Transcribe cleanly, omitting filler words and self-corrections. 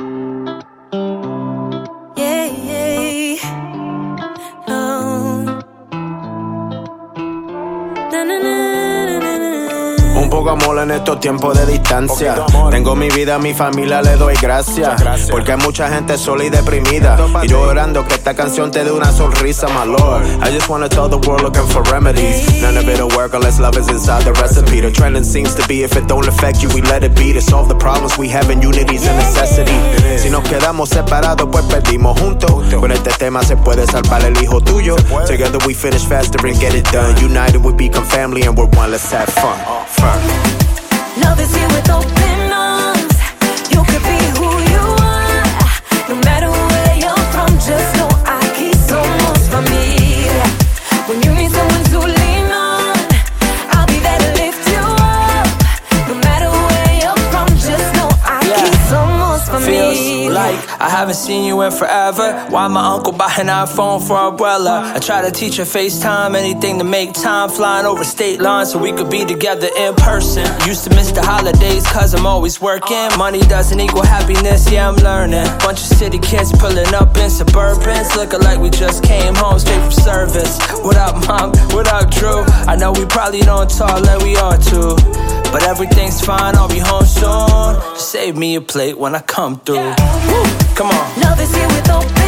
Yeah, yeah. Oh. Na, na, na, na, na, na. Un poco amor en estos tiempos de distancia. Tengo mi vida, a mi familia le doy gracias. Porque hay mucha gente sola y deprimida. Y yo orando que esta canción te dé una sonrisa, my lord. I just wanna tell the world looking for remedies. None of it'll work unless love is inside the recipe. The trending seems to be if it don't affect you, we let it be. To solve the problems we have in unity's a necessity. Si nos quedamos separados, pues perdimos juntos. Con este tema se puede salvar el hijo tuyo. Together we finish faster and get it done. United we become family and we're one, let's have fun. Love is here with open arms. You could be who you are. No matter where you're from, just know aquí somos familia. When you need someone to lean on, I'll be there to lift you up. No matter where you're from, just know aquí somos familia. Feels like I haven't seen you in forever. Why my uncle buying an iPhone for umbrella? I try to teach her FaceTime, anything to make time. Flying over state lines so we could be together in person. Used to miss the holidays cause I'm always working. Money doesn't equal happiness, yeah I'm learning. Bunch of city kids pulling up in Suburbans, looking like we just came home straight from service. What up mom, what up Drew? I know we probably don't talk like we ought to, but everything's fine, I'll be home soon. Just save me a plate when I come through. Woo, come on. Love is here with open